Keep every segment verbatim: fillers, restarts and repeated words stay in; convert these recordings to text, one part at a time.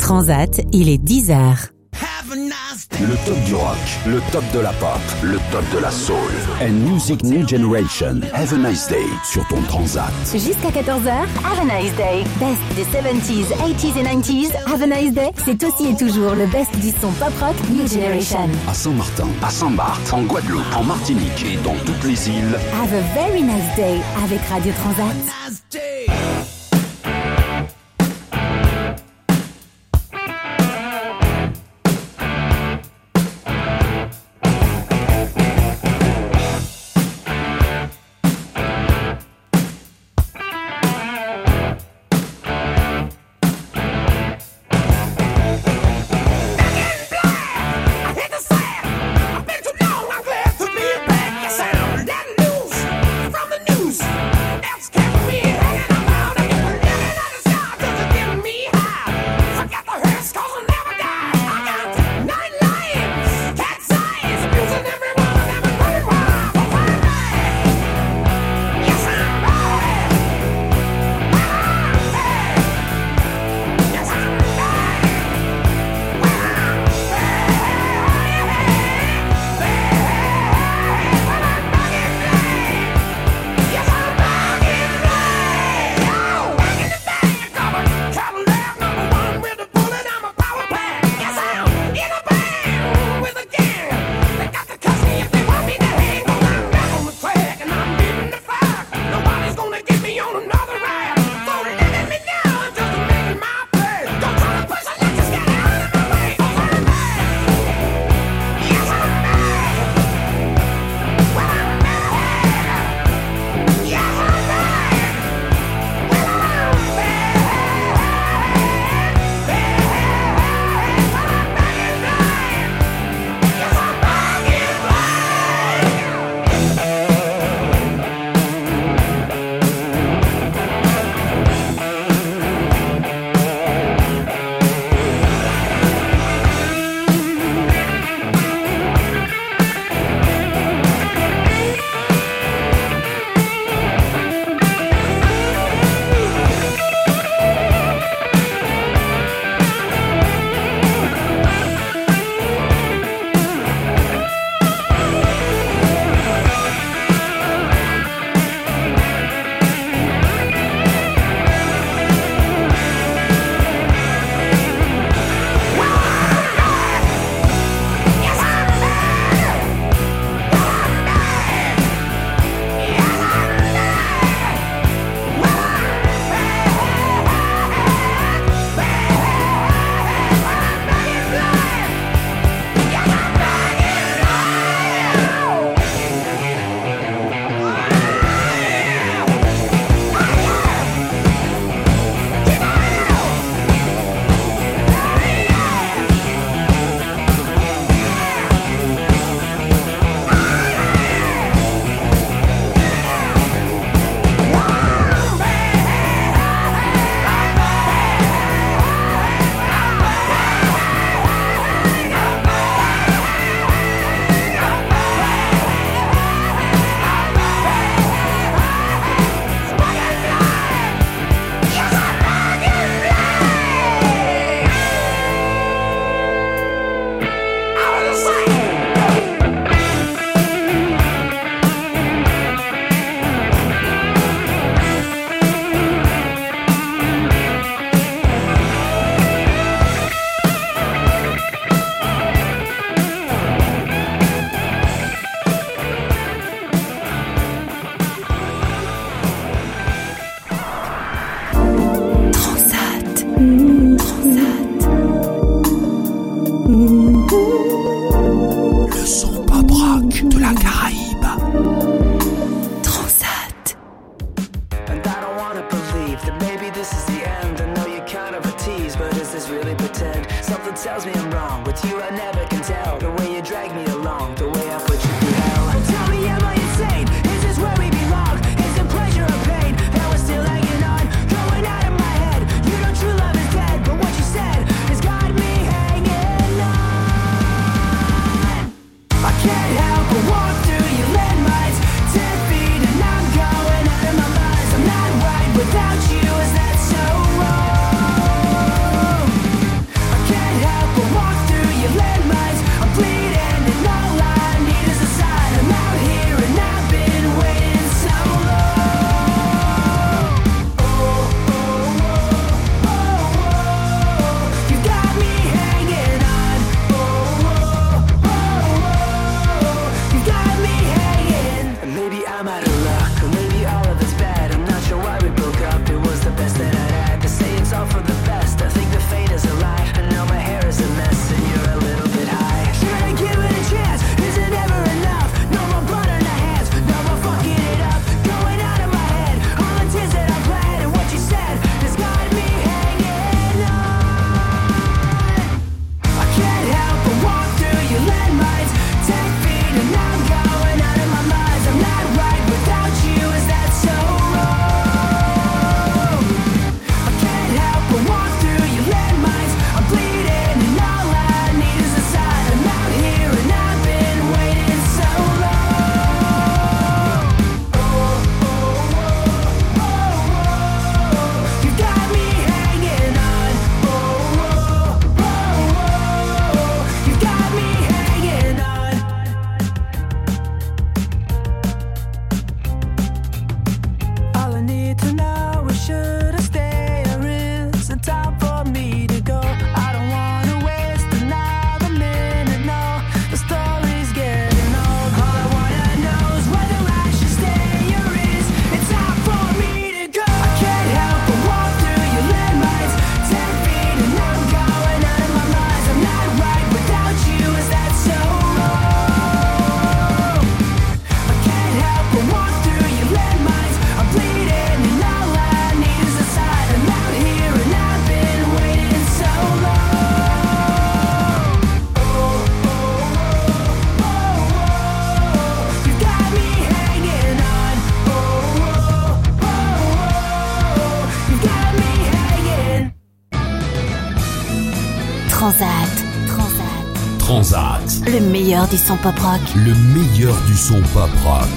Transat, il est dix heures. Le top du rock, le top de la pop, le top de la soul. And Music New Generation. Have a nice day sur ton Transat. Jusqu'à quatorze heures, Have a nice day. Best des seventies, eighties et nineties. Have a nice day. C'est aussi et toujours le best du son pop rock New Generation. À Saint-Martin, à Saint-Barth, en Guadeloupe, en Martinique et dans toutes les îles. Have a very nice day avec Radio Transat. Without you, is that so wrong? Transat. Transat. Transat. Le meilleur du son pop rock. Le meilleur du son pop rock.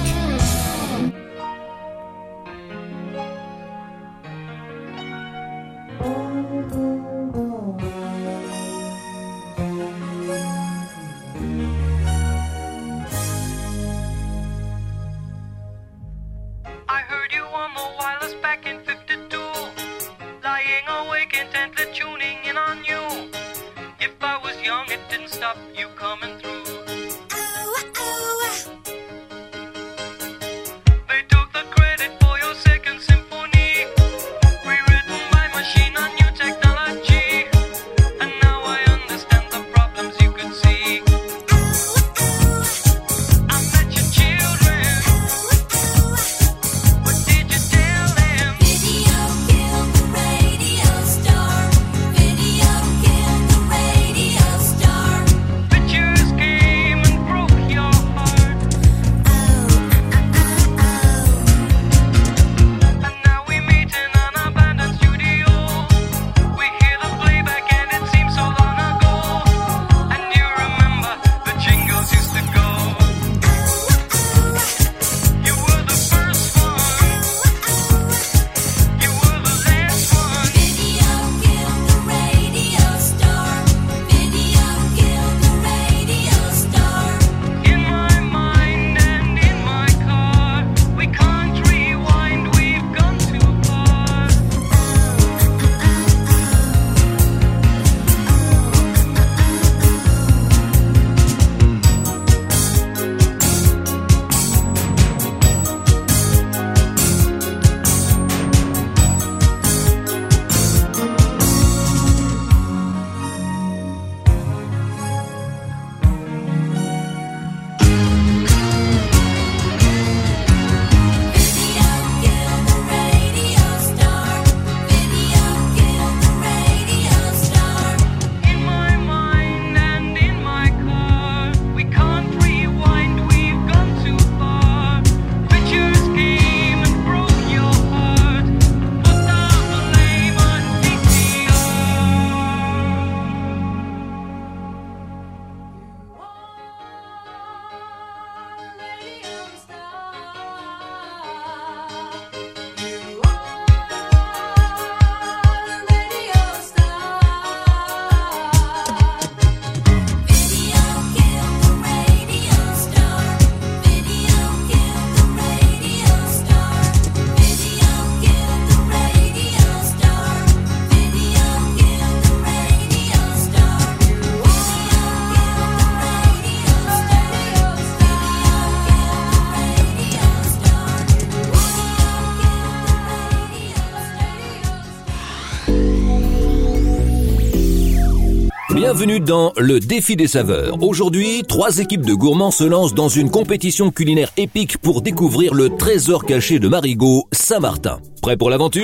Bienvenue dans le défi des saveurs. Aujourd'hui, trois équipes de gourmands se lancent dans une compétition culinaire épique pour découvrir le trésor caché de Marigot, Saint-Martin. Prêt pour l'aventure ?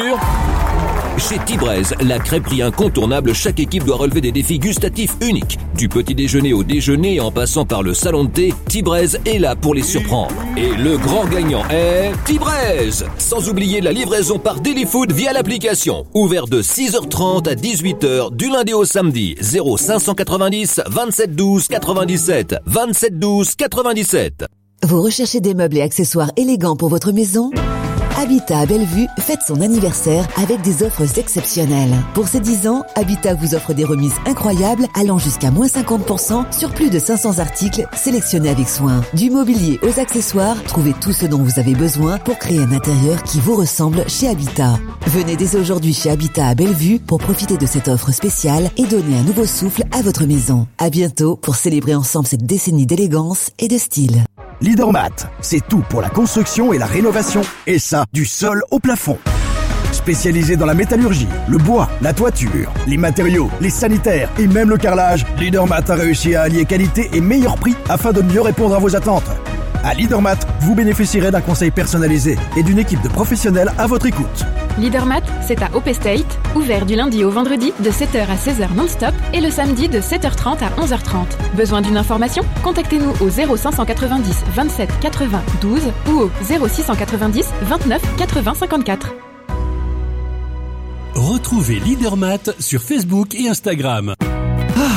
Chez Tibrez, la crêperie incontournable, chaque équipe doit relever des défis gustatifs uniques. Du petit déjeuner au déjeuner en passant par le salon de thé, Tibrez est là pour les surprendre. Et le grand gagnant est Tibrez. Sans oublier la livraison par Delifood via l'application. Ouvert de six heures trente à dix-huit heures du lundi au samedi. zéro cinq cent quatre-vingt-dix vingt-sept douze quatre-vingt-dix-sept vingt-sept douze quatre-vingt-dix-sept. Vous recherchez des meubles et accessoires élégants pour votre maison ? Habitat à Bellevue fête son anniversaire avec des offres exceptionnelles. Pour ses dix ans, Habitat vous offre des remises incroyables allant jusqu'à moins cinquante pour cent sur plus de cinq cents articles sélectionnés avec soin. Du mobilier aux accessoires, trouvez tout ce dont vous avez besoin pour créer un intérieur qui vous ressemble chez Habitat. Venez dès aujourd'hui chez Habitat à Bellevue pour profiter de cette offre spéciale et donner un nouveau souffle à votre maison. À bientôt pour célébrer ensemble cette décennie d'élégance et de style. Leadermat, c'est tout pour la construction et la rénovation. Et ça, du sol au plafond. Spécialisé dans la métallurgie, le bois, la toiture, les matériaux, les sanitaires et même le carrelage, Leadermat a réussi à allier qualité et meilleur prix afin de mieux répondre à vos attentes. À Leadermat, vous bénéficierez d'un conseil personnalisé et d'une équipe de professionnels à votre écoute. Leadermat, c'est à Hope Estate, ouvert du lundi au vendredi de sept heures à seize heures non-stop et le samedi de sept heures trente à onze heures trente. Besoin d'une information ? Contactez-nous au zéro cinq cent quatre-vingt-dix vingt-sept quatre-vingts douze ou au zéro six cent quatre-vingt-dix vingt-neuf quatre-vingts cinquante-quatre. Retrouvez Leadermat sur Facebook et Instagram. Ah,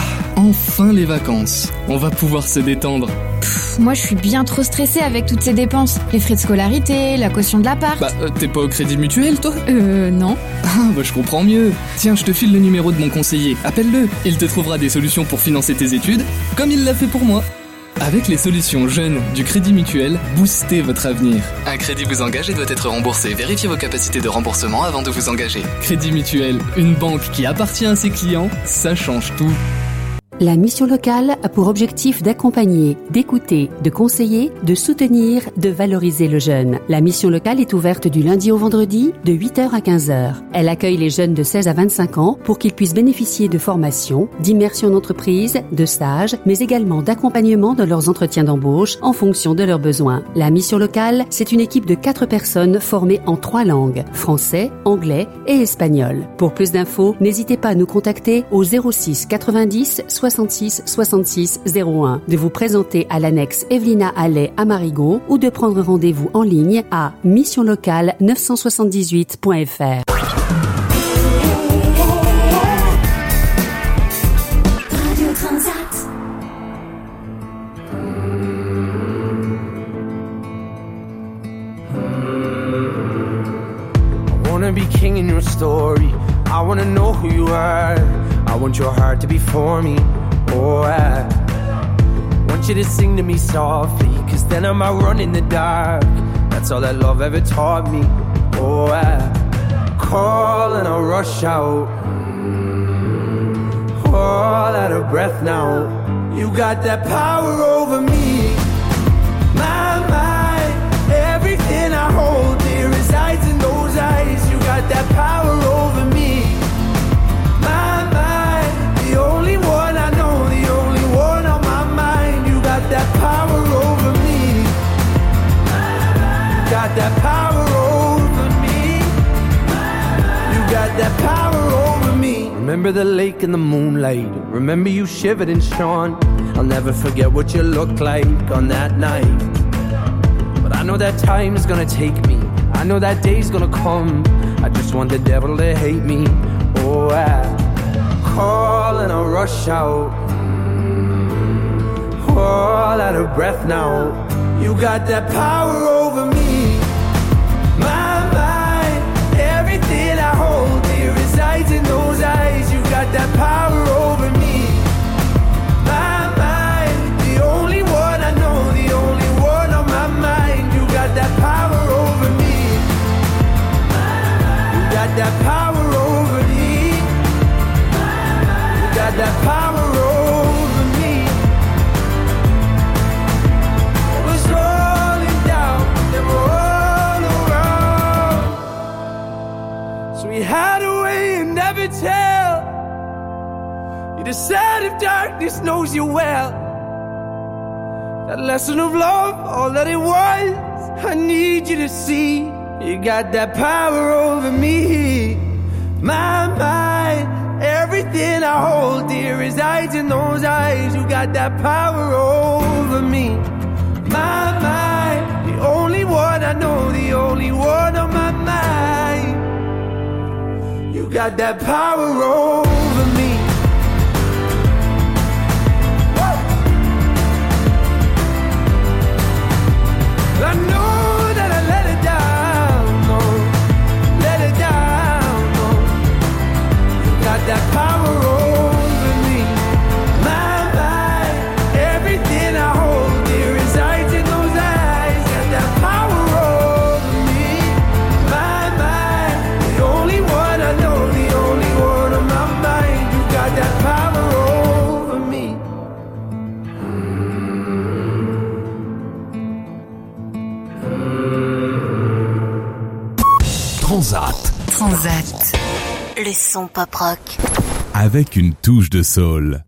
enfin les vacances. On va pouvoir se détendre. Pff, moi je suis bien trop stressée avec toutes ces dépenses. Les frais de scolarité, la caution de l'appart. Bah, euh, t'es pas au Crédit Mutuel, toi ? Euh, non. Ah, bah je comprends mieux. Tiens, je te file le numéro de mon conseiller. Appelle-le. Il te trouvera des solutions pour financer tes études, comme il l'a fait pour moi. Avec les solutions jeunes du Crédit Mutuel, boostez votre avenir. Un crédit vous engage et doit être remboursé. Vérifiez vos capacités de remboursement avant de vous engager. Crédit Mutuel, une banque qui appartient à ses clients, ça change tout. La mission locale a pour objectif d'accompagner, d'écouter, de conseiller, de soutenir, de valoriser le jeune. La mission locale est ouverte du lundi au vendredi de huit heures à quinze heures. Elle accueille les jeunes de seize à vingt-cinq ans pour qu'ils puissent bénéficier de formations, d'immersion d'entreprise, de stages, mais également d'accompagnement de leurs entretiens d'embauche en fonction de leurs besoins. La mission locale, c'est une équipe de quatre personnes formées en trois langues, français, anglais et espagnol. Pour plus d'infos, n'hésitez pas à nous contacter au zéro six quatre-vingt-dix soixante-six soixante-six zéro un, de vous présenter à l'annexe Evelina Allais à Marigot ou de prendre rendez-vous en ligne à mission locale neuf cent soixante-dix-huit point f r. Radio Transat. I wanna be king in your story. I wanna know who you are. I want your heart to be for me. Oh, I want you to sing to me softly, cause then I might run in the dark. That's all that love ever taught me. Oh, I call and I rush out, all out of breath now. You got that power over me. My mind, everything I hold dear resides in those eyes. You got that power over me. My mind, the only one I know, the only one on my mind. You got that power over me. You got that power over me. You got that power over me. Remember the lake in the moonlight. Remember you shivered and shone. I'll never forget what you looked like on that night. But I know that time is gonna take me. I know that day's gonna come. I just want the devil to hate me. Oh, I call and I rush out, all out of breath now. You got that power over me. My mind, everything I hold dear resides in those eyes. You got that power over me. My mind, the only one I know, the only one on my mind. You got that power over me. You got that power over me. You got that power over me. It was rolling down, they were all around. So we had a way and never tell. You decided darkness knows you well. That lesson of love, all that it was, I need you to see. You got that power over me. My mind, everything I hold dear resides in those eyes. You got that power over me. My mind, the only one I know, the only one on my mind. You got that power over me. I know that I let it down, no, let it down, no. You got that power over me. My mind, everything I hold dear resides in those eyes. Got that power over me. My mind, the only one I know, the only one on my mind. You got that power over me. Transat. Transat. Le son pop rock. Avec une touche de soul.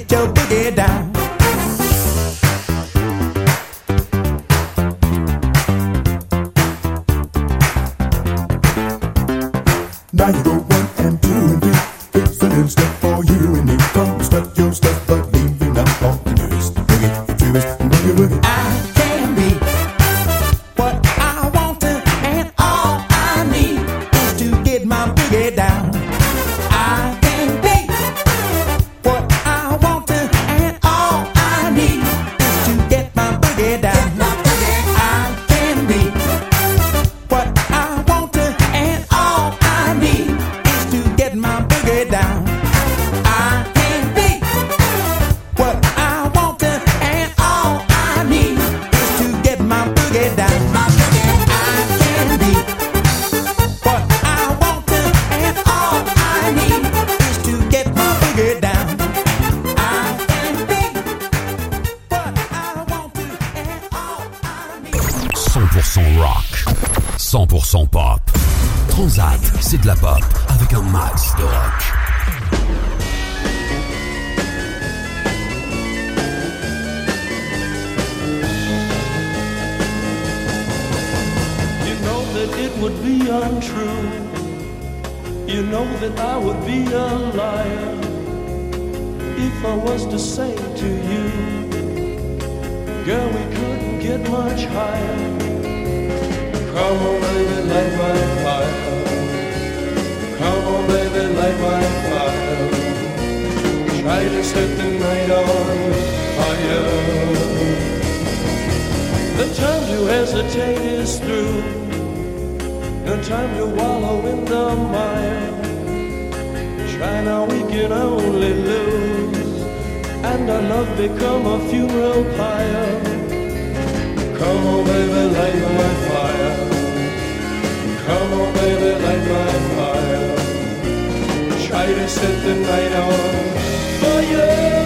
get your boogie down. Now you go one and two and three. It's a little step for you and me. Come strut your stuff, but leaving out all the news. Boogie, the truest, boogie, boogie. I can be what I want to, and all I need is to get my boogie down. I can be what I want to, and all I need is to get my boogie down. I can be what I want to, and all I need is to get my boogie down. I can be what I want to, and all I need is to get my boogie down. I can be what I want to, and all I need is to get my boogie down. I can be what I want to, and all I need. cent pour cent rock, cent pour cent pop. Transat, c'est de la pop avec un max de rock. You know that it would be untrue. You know that I would be a liar if I was to say to you, girl, we couldn't get much higher. Come on, baby, light my fire. Come on, baby, light my fire. Try to set the night on fire. The time to hesitate is through. No time to wallow in the mire. Try now, we can only lose, and our love become a funeral pyre. Come on, baby, light my fire. Come on, baby, light my fire. Try to set the night on fire.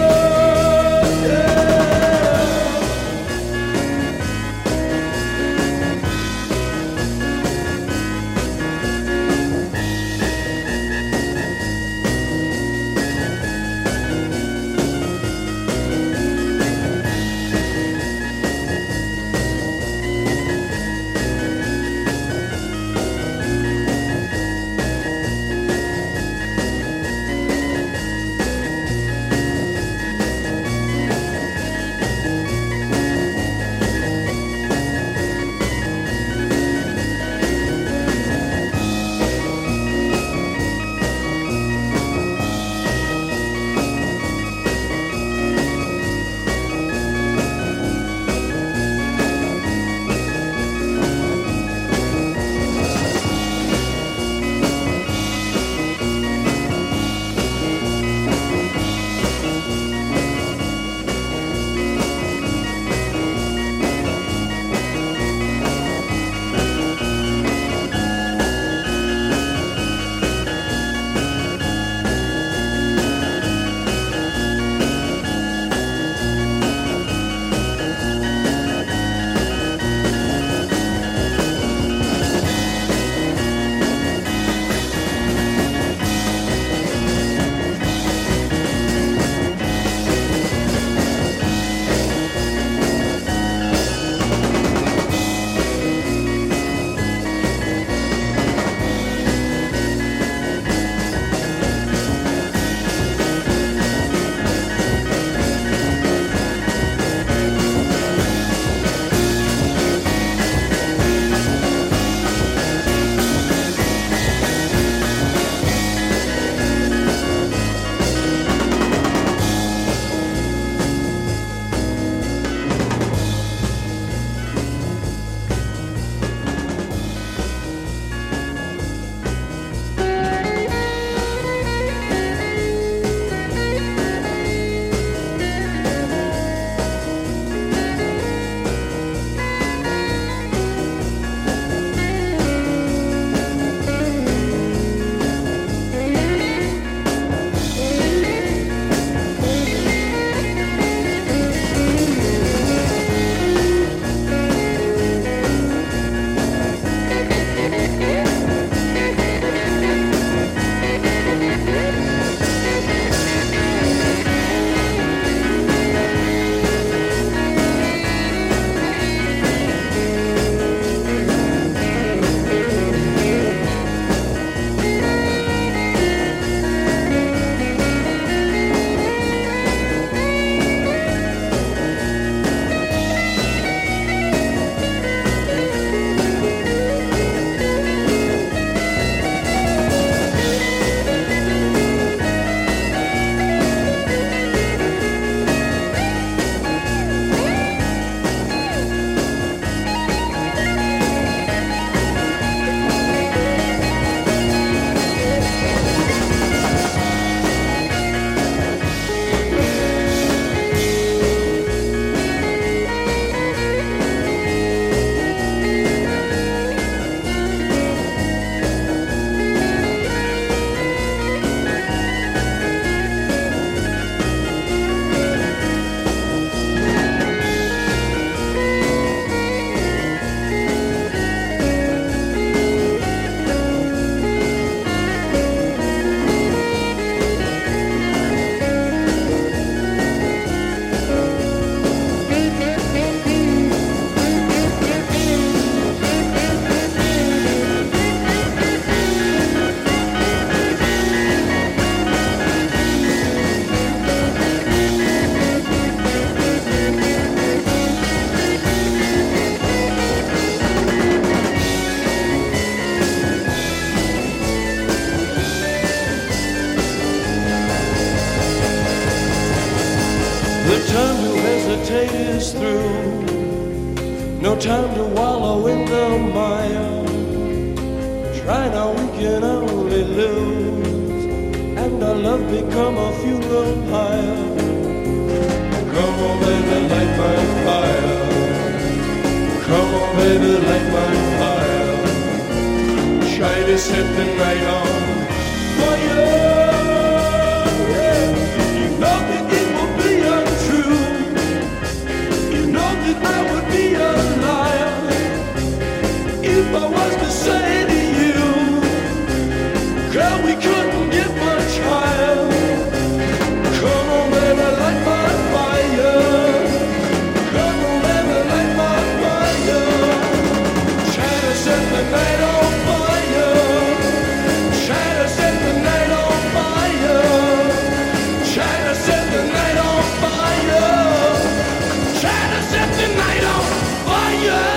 time to hesitate is through. No time to wallow in the mire. Try now, we can only lose, and our love become a funeral pyre. Come on, baby, light my fire. Come on, baby, light my fire. Try to set the night on fire. Yeah. You know that it will be untrue. You know that I would be a liar if I was to say to you, girl, we couldn't get much higher. Come on, baby, light my fire. Come on, baby, light my fire. Try to set the night on fire. Try to set the night on fire. Try to set the night on fire. Try to set the night on fire.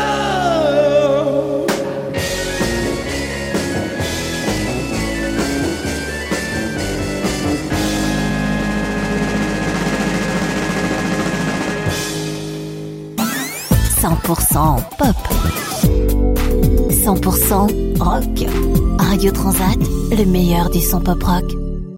cent pour cent pop, cent pour cent rock. Radio Transat, le meilleur du son pop rock.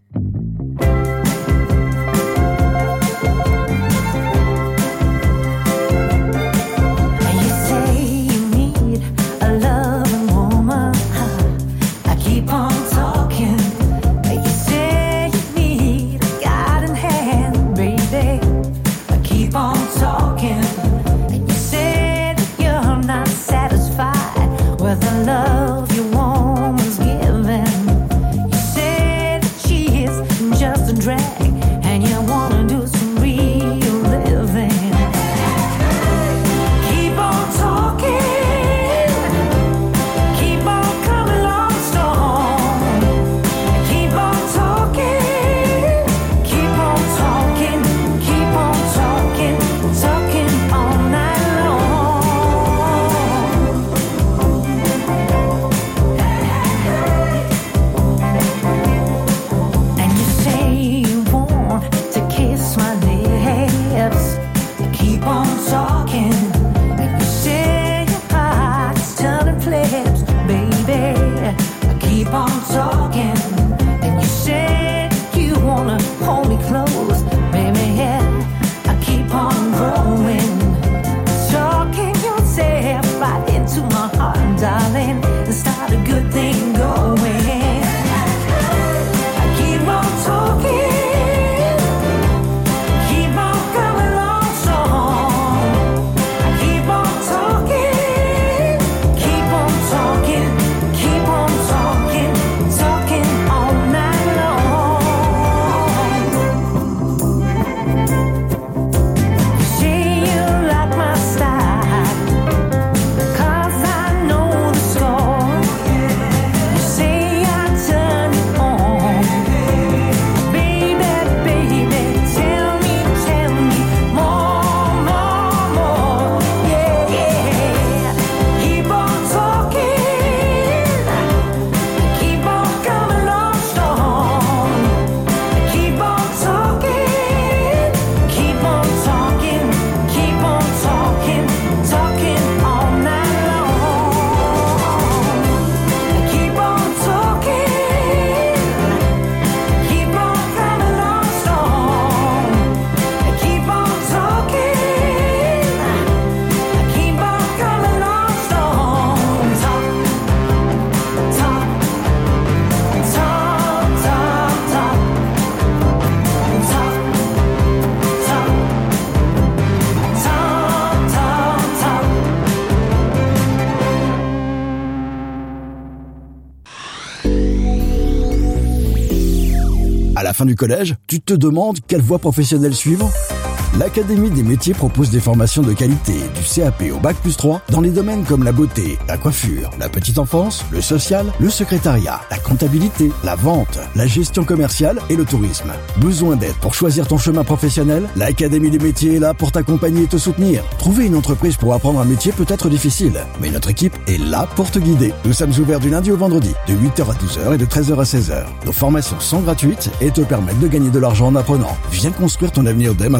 À la fin du collège, tu te demandes quelle voie professionnelle suivre ? L'Académie des métiers propose des formations de qualité, du C A P au bac plus trois, dans les domaines comme la beauté, la coiffure, la petite enfance, le social, le secrétariat, la comptabilité, la vente, la gestion commerciale et le tourisme. Besoin d'aide pour choisir ton chemin professionnel ? L'Académie des métiers est là pour t'accompagner et te soutenir. Trouver une entreprise pour apprendre un métier peut être difficile, mais notre équipe est là pour te guider. Nous sommes ouverts du lundi au vendredi, de huit heures à douze heures et de treize heures à seize heures. Nos formations sont gratuites et te permettent de gagner de l'argent en apprenant. Viens construire ton avenir dès maintenant.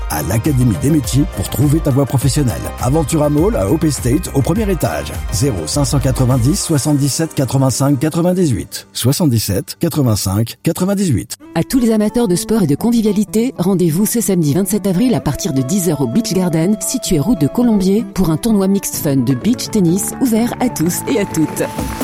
à l'Académie des métiers pour trouver ta voie professionnelle. Aventura Mall à Hope Estate au premier étage. zéro cinq cent quatre-vingt-dix soixante-dix-sept quatre-vingt-cinq quatre-vingt-dix-huit. soixante-dix-sept quatre-vingt-cinq quatre-vingt-dix-huit. À tous les amateurs de sport et de convivialité, rendez-vous ce samedi vingt-sept avril à partir de dix heures au Beach Garden, situé route de Colombier, pour un tournoi mixte fun de beach tennis ouvert à tous et à toutes.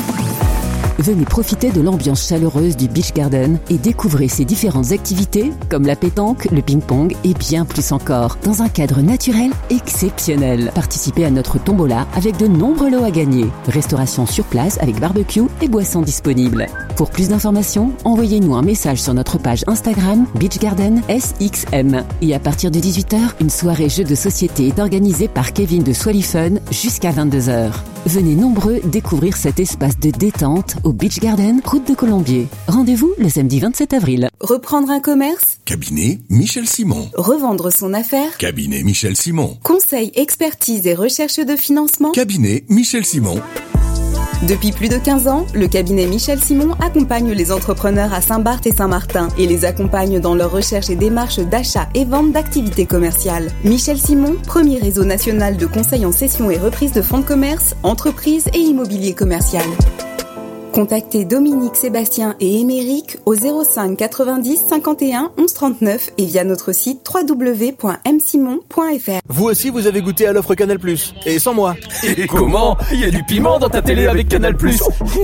Venez profiter de l'ambiance chaleureuse du Beach Garden et découvrez ses différentes activités comme la pétanque, le ping-pong et bien plus encore, dans un cadre naturel exceptionnel. Participez à notre tombola avec de nombreux lots à gagner. Restauration sur place avec barbecue et boissons disponibles. Pour plus d'informations, envoyez-nous un message sur notre page Instagram Beach Garden S X M. Et à partir de dix-huit heures, une soirée jeu de société est organisée par Kevin de Swally-Fun jusqu'à vingt-deux heures. Venez nombreux découvrir cet espace de détente au Beach Garden, route de Colombier. Rendez-vous le samedi vingt-sept avril. Reprendre un commerce? Cabinet Michel Simon. Revendre son affaire? Cabinet Michel Simon. Conseil, expertise et recherche de financement? Cabinet Michel Simon. Depuis plus de quinze ans, le cabinet Michel Simon accompagne les entrepreneurs à Saint-Barth et Saint-Martin et les accompagne dans leur recherche et démarche d'achat et vente d'activités commerciales. Michel Simon, premier réseau national de conseil en cession et reprise de fonds de commerce, entreprises et immobilier commercial. Contactez Dominique, Sébastien et Émeric au zéro cinq quatre-vingt-dix cinquante et un onze trente-neuf et via notre site w w w point m simon point f r. Vous aussi, vous avez goûté à l'offre Canal plus, et sans moi. Et comment? Il y a du piment dans ta télé avec Canal plus.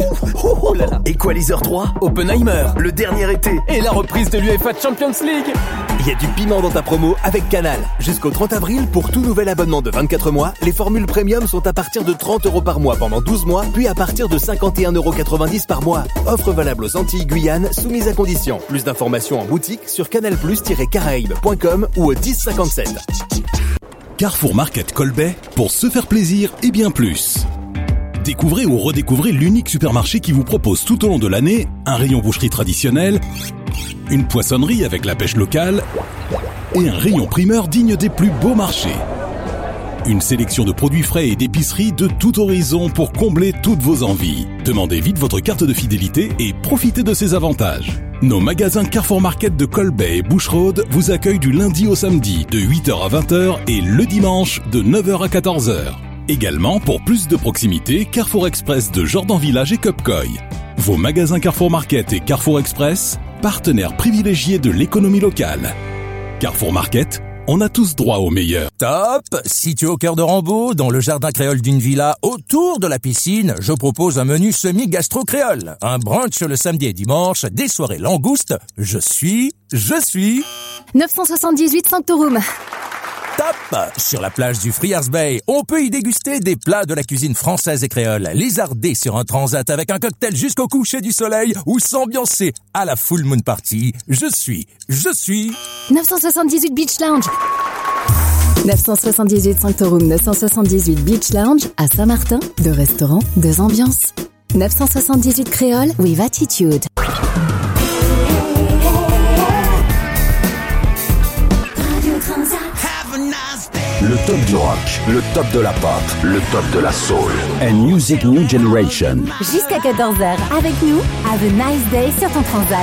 Oh là là. Equalizer trois, Oppenheimer, le dernier été, et la reprise de l'U E F A Champions League. Il y a du piment dans ta promo avec Canal. Jusqu'au trente avril, pour tout nouvel abonnement de vingt-quatre mois, les formules premium sont à partir de trente euros par mois pendant douze mois, puis à partir de cinquante et un euros quatre-vingt-dix par mois. Offre valable aux Antilles Guyane, soumise à condition. Plus d'informations en boutique sur canal plus tiret caraïbes point com ou au dix cinquante-sept. Carrefour Market Colbet, pour se faire plaisir et bien plus. Découvrez ou redécouvrez l'unique supermarché qui vous propose tout au long de l'année un rayon boucherie traditionnel, une poissonnerie avec la pêche locale et un rayon primeur digne des plus beaux marchés. Une sélection de produits frais et d'épiceries de tout horizon pour combler toutes vos envies. Demandez vite votre carte de fidélité et profitez de ses avantages. Nos magasins Carrefour Market de Colbet et Boucherode vous accueillent du lundi au samedi de huit heures à vingt heures et le dimanche de neuf heures à quatorze heures. Également, pour plus de proximité, Carrefour Express de Jordan Village et Cupcoy. Vos magasins Carrefour Market et Carrefour Express, partenaires privilégiés de l'économie locale. Carrefour Market, on a tous droit au meilleur. Top! Situé au cœur de Rambaud, dans le jardin créole d'une villa autour de la piscine, je propose un menu semi-gastro-créole. Un brunch le samedi et dimanche, des soirées langoustes. Je suis, je suis... neuf cent soixante-dix-huit Sanctorum. Top! Sur la plage du Friars Bay, on peut y déguster des plats de la cuisine française et créole, lézardés sur un transat avec un cocktail jusqu'au coucher du soleil ou s'ambiancer à la full moon party. Je suis, je suis... neuf cent soixante-dix-huit Beach Lounge. neuf cent soixante-dix-huit Sanctorum, neuf cent soixante-dix-huit Beach Lounge à Saint-Martin. Deux restaurants, deux ambiances. neuf cent soixante-dix-huit Créole with attitude. Le top du rock, le top de la pop, le top de la soul. And Music New Generation. Jusqu'à quatorze heures, avec nous, have a nice day sur ton transat.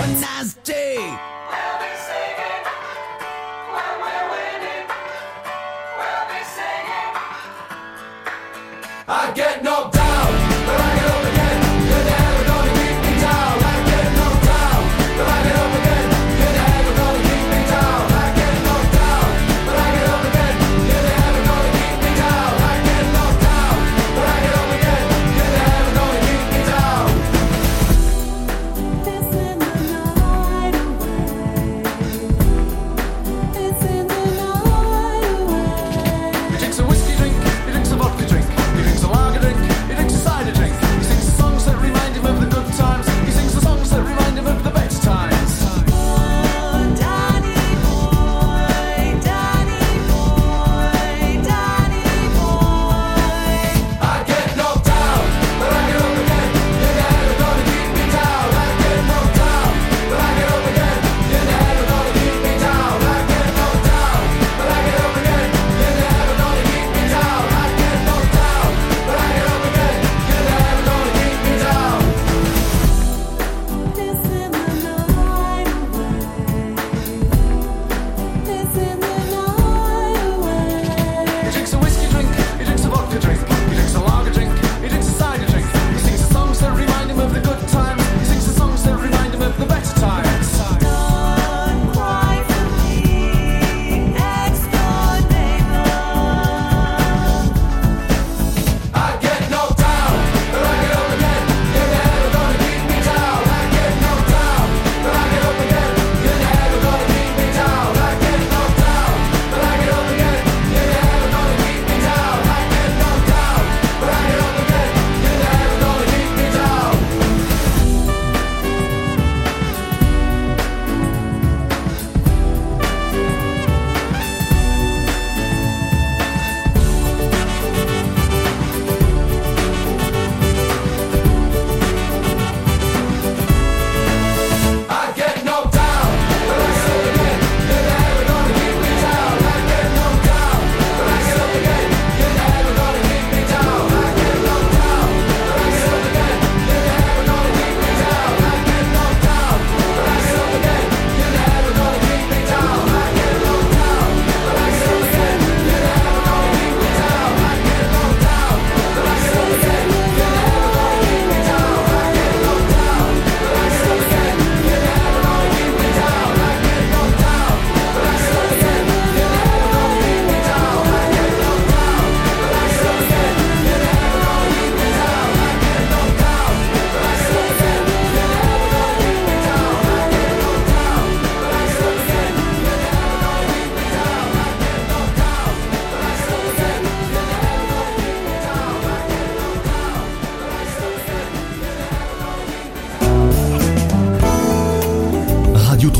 I get knocked down, but I get up again. You're never gonna keep me down. I get knocked down, but I get up again. You're never gonna keep me down. I get knocked down, but I get up again. You're never gonna keep me down. I get knocked down, but I get up again. You're never gonna keep me down. It's in the night away. It's in the night away. He drinks a whiskey drink, he drinks a vodka drink. He drinks a lager drink, he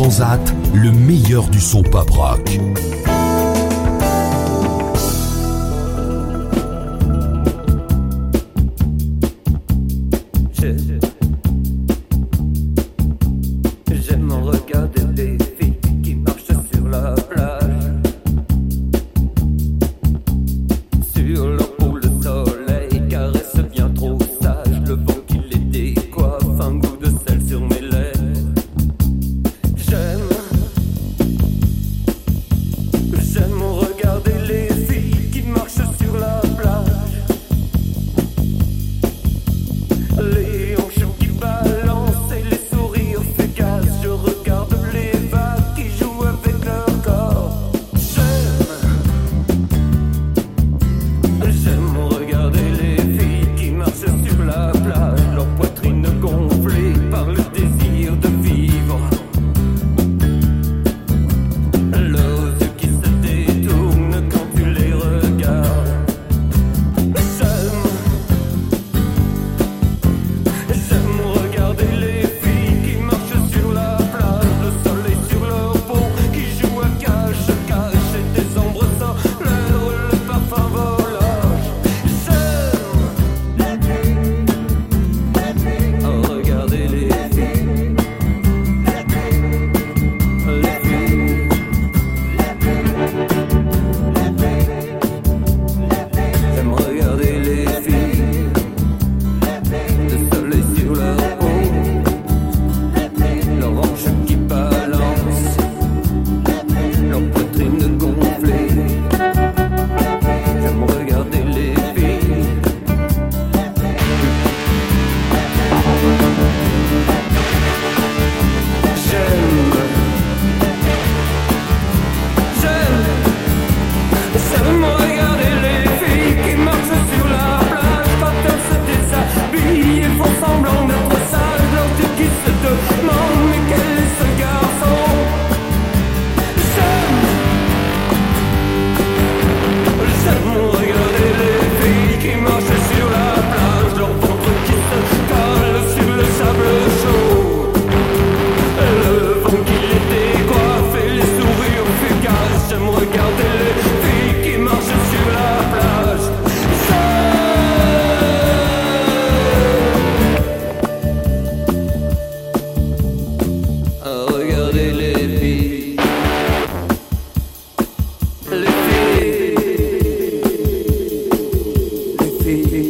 Transat, le meilleur du son pop rock. J'aime regarder les filles qui marchent sur la plage. Sur leur peau le soleil caresse bien trop sage. Le vent qui les décoiffe, un goût de sel sur mes lèvres. J'aime, j'aime regarder les filles qui marchent sur la plage. Les hanches qui balancent et les sourires fugaces. Je regarde les vagues qui jouent avec leur corps. J'aime, j'aime regarder les filles qui marchent sur la plage. Leur poitrine gonflée par le désir de vivre. Leurs yeux qui se détournent quand tu les regardes. J'aime, j'aime regarder les filles qui marchent sur la plage. Le soleil sur leur peau qui joue à cache-cache et des ombres sans l'heure, le parfum volage. J'aime regarder les filles, les filles. J'aime regarder les filles, le soleil sur leur peau, leurs hanches qui balancent, leur poitrine gonflée. J'aime regarder les filles. J'aime, j'aime, j'aime regarder les filles qui marchent sur la plage. Quand elles se déshabillent et font semblant d'être sages, leurs yeux qui se demandent mais quel est ce garçon. J'aime, j'aime regarder les filles qui marchent sur la plage, leur ventre qui se colle sur le sable chaud. Le vent qui les décoiffe et les sourires fugaces. J'aime regarder les filles qui marchent sur la plage. J'aime regarder les filles, les filles, les filles.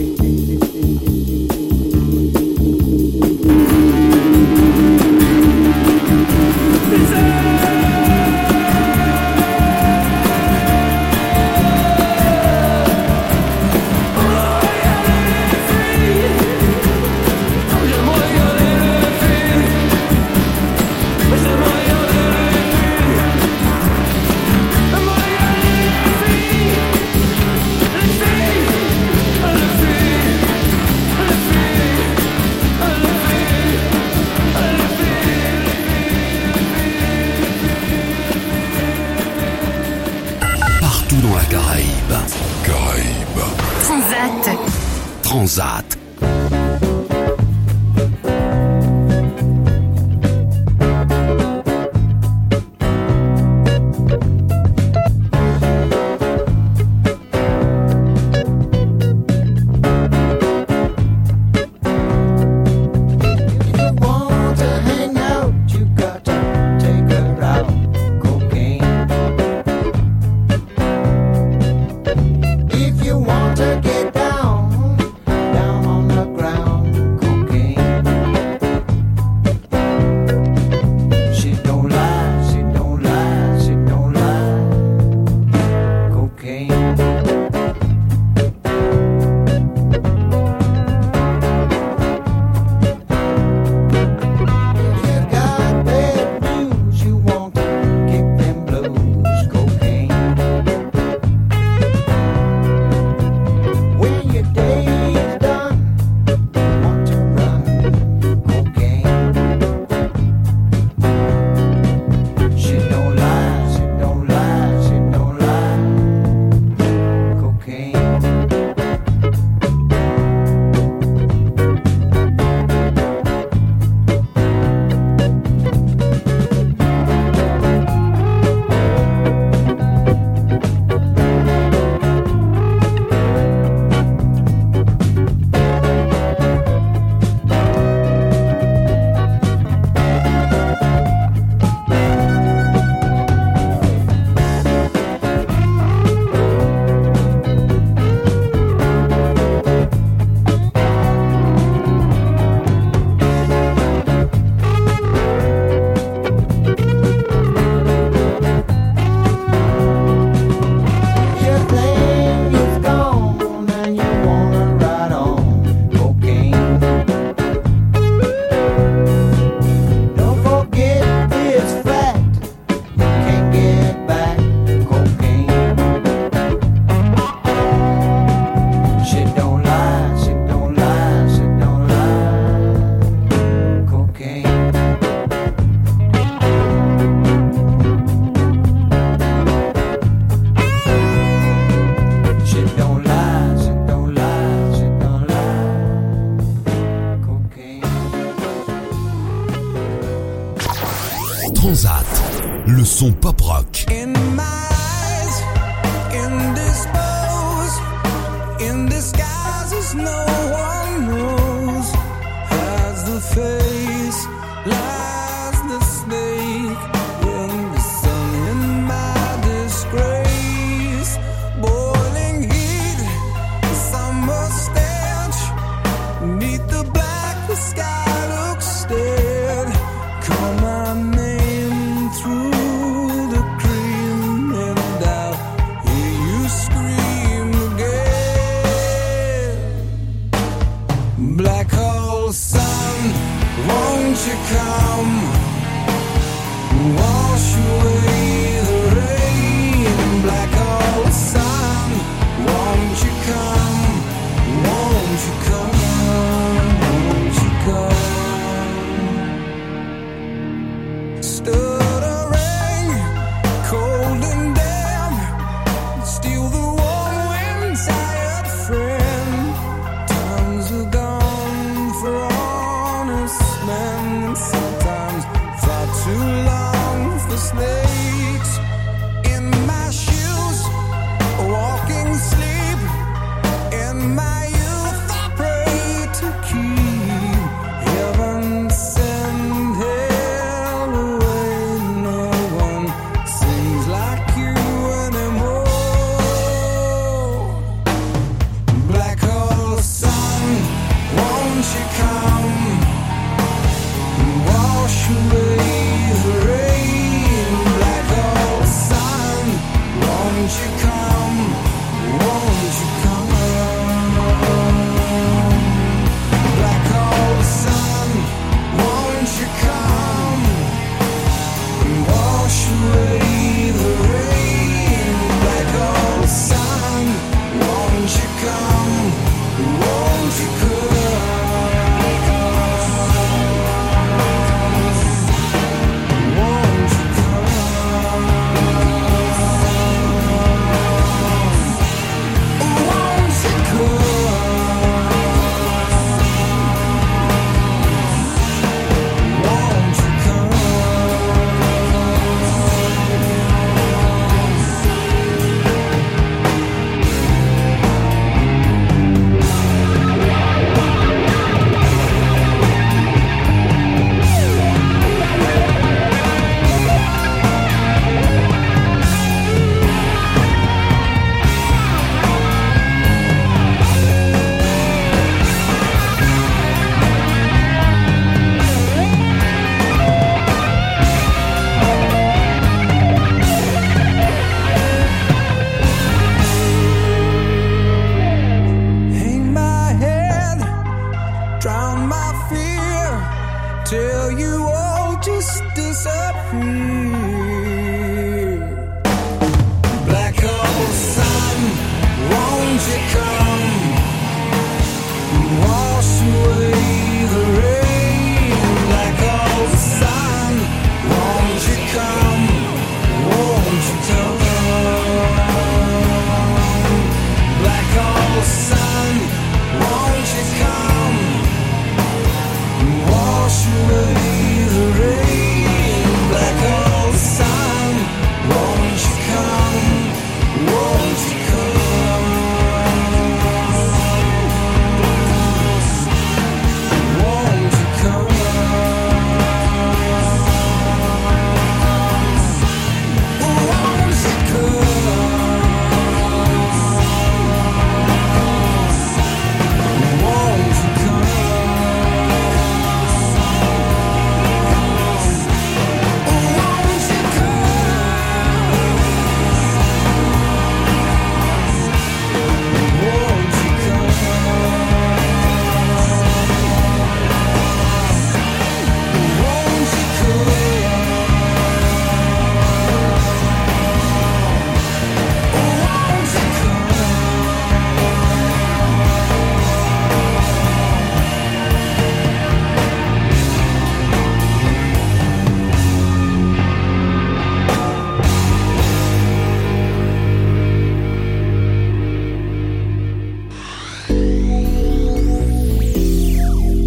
Partout dans la Caraïbe. Caraïbe. Transat. Transat. If you want to get down, down on son pop rock. In my eyes, indisposed, in disguises no one knows. Has the face, lies the snake in the sun. In my disgrace, boiling heat, summer stench. Neath the black, the sky looks dead. Call my name through the cream, and I'll hear you scream again. Black hole sun, won't you come? Wash away the rain. Black hole sun, won't you come? Won't you come? Won't you come? Stuttering, cold and damp, steal the warm wind, tired friend. Times are gone for honest men, and sometimes far too long for snakes. In my shoes, walking sleep. In my youth, I pray to keep heaven send hell away. No one seems like you anymore. Black hole sun, won't you come? Wash away the rain. Black hole sun, won't you come? Won't you come? Black hole sun, won't you come? Wash away the rain. Black hole sun, won't you come? Won't you come? Won't you come?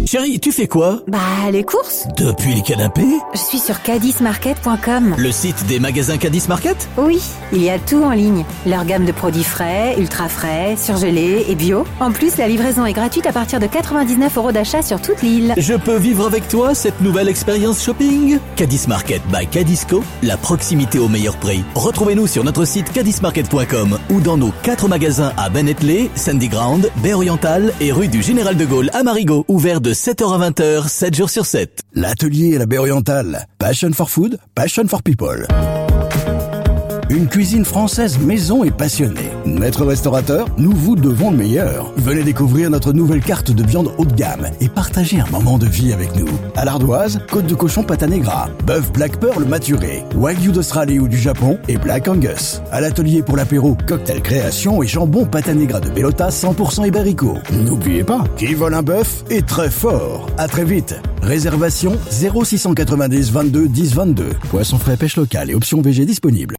Chérie, tu fais quoi? Bah, les courses. Depuis les canapés? Je suis sur cadis market point com. Le site des magasins Cadis Market? Oui, il y a tout en ligne. Leur gamme de produits frais, ultra frais, surgelés et bio. En plus, la livraison est gratuite à partir de quatre-vingt-dix-neuf euros d'achat sur toute l'île. Je peux vivre avec toi cette nouvelle expérience shopping? Cadis Market by Cadisco, la proximité au meilleur prix. Retrouvez-nous sur notre site cadis market point com ou dans nos quatre magasins à Bennettley, Sandy Ground, Baie Orientale et rue du Général de Gaulle à Marigot, ouvert de sept heures à vingt heures, sept jours sur sept. L'atelier à la Baie Orientale. Passion for food, passion for people. Une cuisine française maison et passionnée. Maître restaurateur, nous vous devons le meilleur. Venez découvrir notre nouvelle carte de viande haut de gamme et partagez un moment de vie avec nous. À l'ardoise, côte de cochon pata negra, bœuf Black Pearl maturé, wagyu d'Australie ou du Japon et Black Angus. À l'atelier pour l'apéro, cocktail création et jambon pata negra de Bellota cent pour cent Ibérico. N'oubliez pas, qui vole un bœuf est très fort. À très vite. Réservation zéro six cent quatre-vingt-dix vingt-deux dix vingt-deux. Poisson frais, pêche locale et option V G disponible.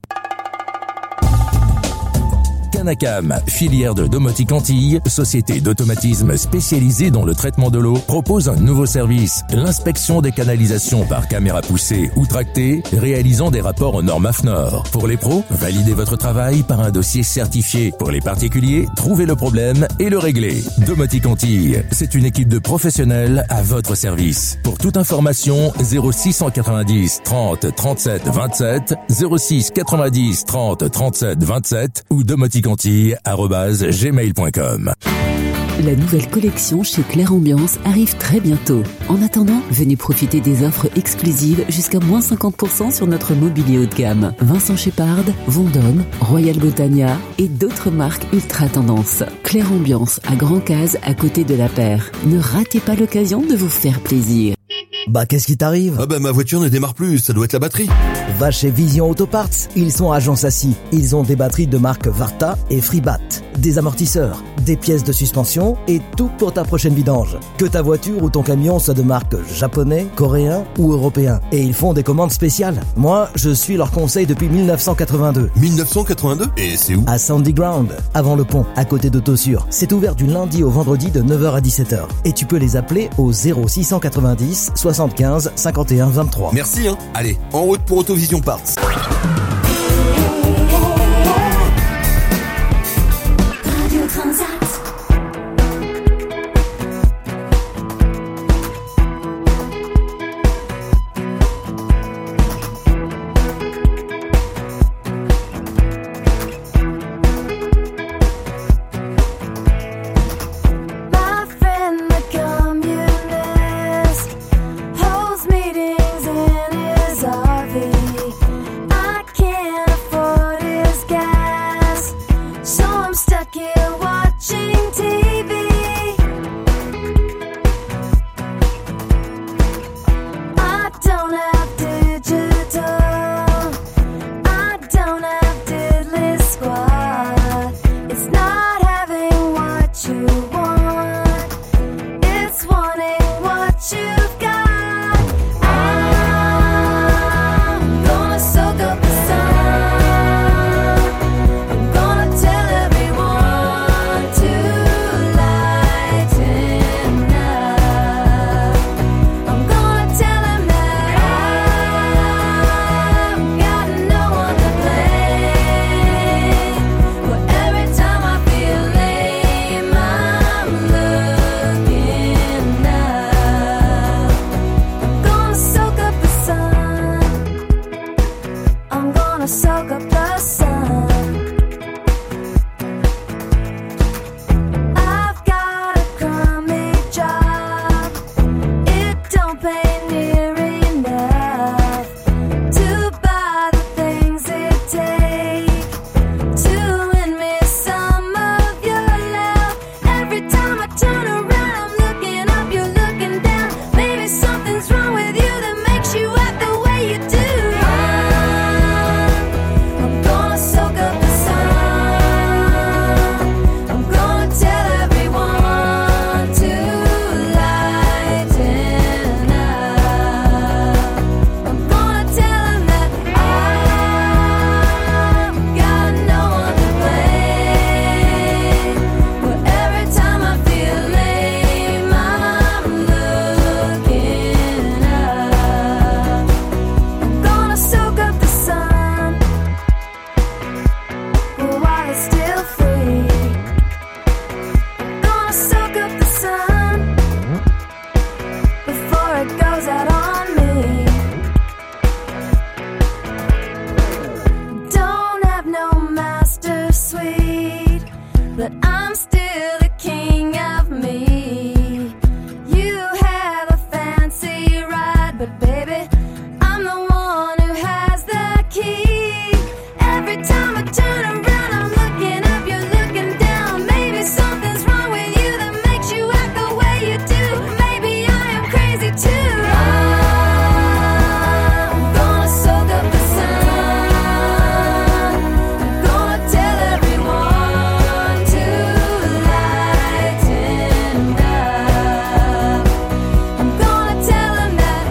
Canacam, filière de Domotique Antilles, société d'automatisme spécialisée dans le traitement de l'eau, propose un nouveau service, l'inspection des canalisations par caméra poussée ou tractée, réalisant des rapports aux normes A F N O R. Pour les pros, validez votre travail par un dossier certifié. Pour les particuliers, trouvez le problème et le réglez. Domotique Antilles, c'est une équipe de professionnels à votre service. Pour toute information, zéro six cent quatre-vingt-dix trente trente-sept vingt-sept, zéro six quatre-vingt-dix trente trente-sept vingt-sept ou domotique arobase gmail point com. La nouvelle collection chez Claire Ambiance arrive très bientôt. En attendant, venez profiter des offres exclusives jusqu'à moins cinquante pour cent sur notre mobilier haut de gamme. Vincent Shepard, Vendôme, Royal Botania et d'autres marques ultra tendance. Claire Ambiance à Grand Case à côté de la Paire. Ne ratez pas l'occasion de vous faire plaisir. Bah qu'est-ce qui t'arrive? Ah bah ma voiture ne démarre plus, ça doit être la batterie. Va chez Vision Auto Parts, ils sont agents assis. Ils ont des batteries de marque Varta et Freebat, des amortisseurs, des pièces de suspension et tout pour ta prochaine vidange. Que ta voiture ou ton camion soit de marque japonais, coréen ou européen. Et ils font des commandes spéciales. Moi, je suis leur conseil depuis mille neuf cent quatre-vingt-deux. mille neuf cent quatre-vingt-deux? Et c'est où? À Sandy Ground, avant le pont, à côté d'Autosur. C'est ouvert du lundi au vendredi de neuf heures à dix-sept heures. Et tu peux les appeler au zéro six cent quatre-vingt-dix soixante-quinze cinquante et un vingt-trois. Merci hein. Allez, en route pour Autovision Parts. Holds meetings in his R V. I can't while it's still free. Gonna soak up the sun before it goes out on me. Don't have no master suite, but I'm still the king of me. You have a fancy ride, but baby, I'm the one who has the key. Every time I turn around, I'm looking up, you're looking down. Maybe something's wrong with you that makes you act the way you do. Maybe I am crazy too. I'm gonna soak up the sun. I'm gonna tell everyone to lighten up. I'm gonna tell them that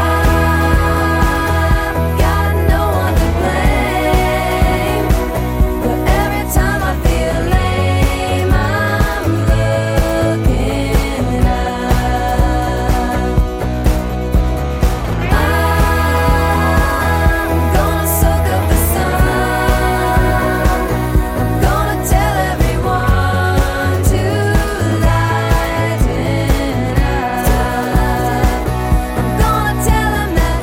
I've got no one to blame. But every time I feel lame, I'm looking up. I'm gonna soak up the sun. I'm gonna tell everyone to lighten up. I'm gonna tell them that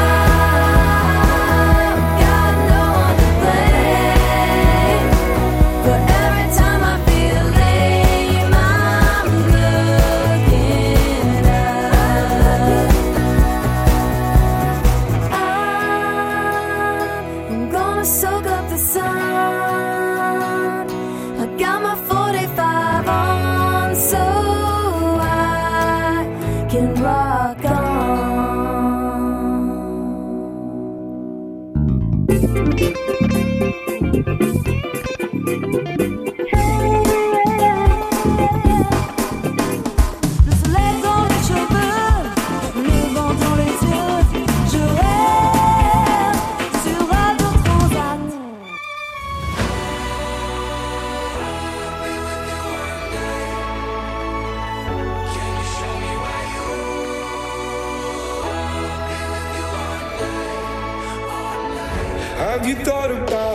I've got no one to blame. But every time I feel lame, I'm looking up. I'm gonna soak up the sun. I got my forty-five on so I can rock Le soleil dans les cheveux, le vent dans les yeux, je rêve sur Radio Transat. Have you thought about